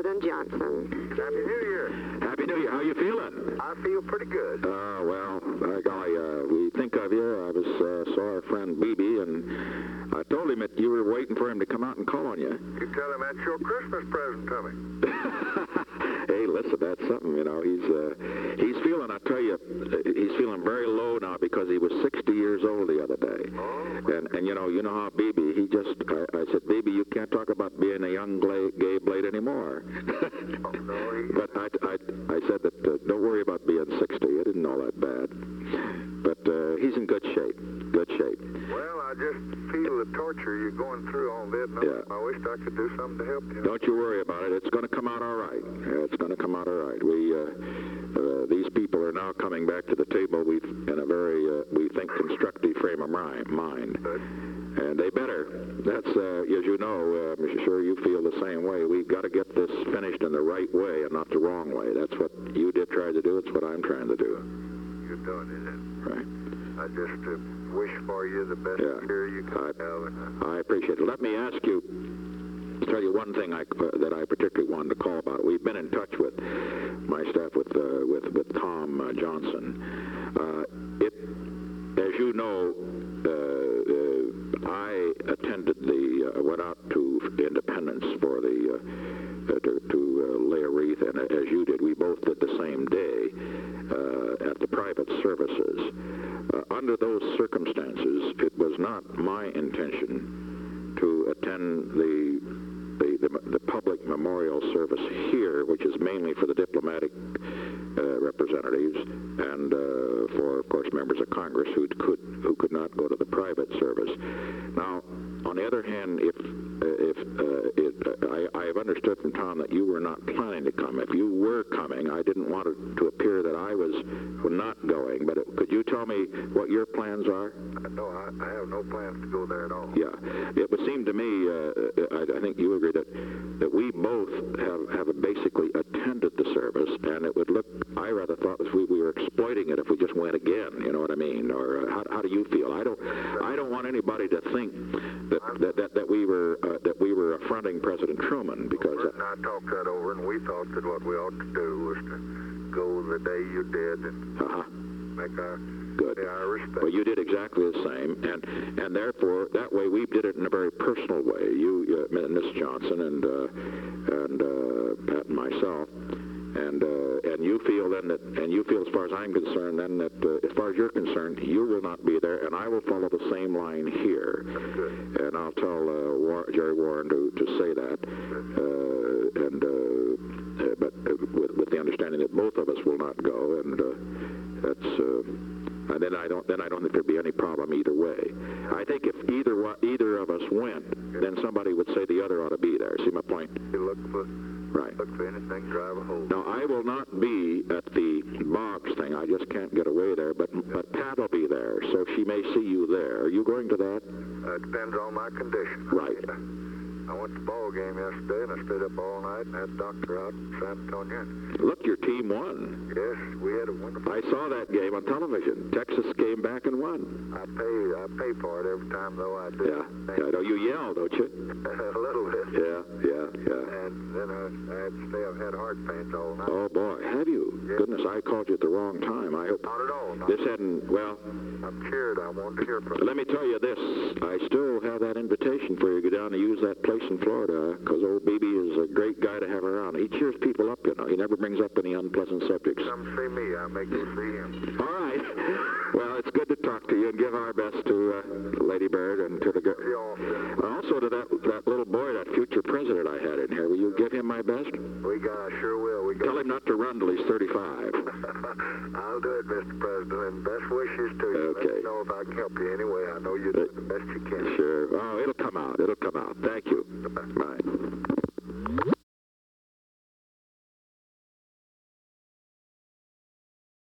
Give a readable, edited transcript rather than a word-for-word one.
President Johnson. Happy New Year. Happy New Year. How you feeling? I feel pretty good. Well, by golly, we think of you. I saw our friend BB, and I told him that you were waiting for him to come out and call on you. You tell him that's your Christmas present to me. Hey, listen, that's something, you know. He's feeling, I tell you, he's feeling very low now because he was 60 years old the other day. Oh, And you know how BB, I said, BB, you can't talk about being a young gay blade anymore. no, But I said that don't worry about being 60. It isn't all that bad. But he's in good shape. Good shape. Well, I just feel the torture you're going through on Vietnam. Yeah. I wish I could do something to help you. Don't you worry about it. It's going to come out all right. It's going to come out all right. These people are now coming back to the table in a very, we think, constructive frame of mind. And they better. That's, as you know, Mr. Sure, you feel the same way. We've got to get this finished in the right way and not the wrong way. That's what you tried to do. It's what I'm trying to do. You're doing it. Right. I just wish for you the best year you can have. I appreciate it. Let me ask you, tell you one thing that I particularly wanted to call about. We've been in touch with my staff with Tom Johnson. As you know, I attended went out to Independence for to lay a wreath, and as you did, we both did the same day at the private services. Under those circumstances, it was not my intention to attend the public memorial service here, which is mainly for the diplomatic representatives and for, of course, members of Congress who could not go to the private service. Now, on the other hand, I have understood from Tom that you were not planning to come. If you were coming, I didn't want it to appear that I was not going. But could you tell me what your plans are? No, I have no plans to go there at all. Yeah, it would seem to me, I think you agree that we both have basically attended the service, and it would look, I rather thought that we were exploiting it if we just went again. You know what I mean? Or how do you feel? I don't want anybody to think that we were affronting President Truman, because I talked that over, and we thought that what we ought to do was to go the day you did and make our good. Our respect. Well, you did exactly the same, and therefore that way we did it in a very personal way. You, Miss Johnson, and Pat and myself. And you feel then that, and you feel as far as I'm concerned, then that as far as you're concerned, you will not be there, and I will follow the same line here. And I'll tell Jerry Warren to say that, but with the understanding that both of us will not go, and that's. And then I don't think there'd be any problem either way. I think if either of us went, then somebody would say the other ought to be there. See my point? You look for anything, drive a hole. Now, I will not be at the Boggs thing. I just can't get away there. But Pat will be there, so she may see you there. Are you going to that? It depends on my condition. Right. I went to the ball game yesterday, and I stayed up all night and had a doctor out in San Antonio. Look, your team won. Yes, we had a wonderful. I saw that game on television. Texas came back and won. I pay for it every time, though I do. Yeah. I know you yell, don't you? A little bit. Yeah. And then I had to stay. I've had heart pains all night. Oh boy, have you? Yeah. Goodness, I called you at the wrong time. I hope. Not at all. This hadn't. Well. I'm cheered. I wanted to hear from you. Let me tell you this. I still have that invitation for you to go down and use that place in Florida, because old BB is a great guy to have around. He cheers people up, you know. He never brings up any unpleasant subjects. Come see me. I'll make you see him. All right. Well, it's good to talk to you, and give our best to Lady Bird and to the girl. Also to that little boy, that future president I had in here. Will you give him my best? I sure will. Tell him not to run till he's 35. I'll do it, Mr. President, and best wishes to you. Okay. Let me know if I can help you anyway. I know you do the best you can. Sure. Oh, it'll come out. It'll come out. Thank you.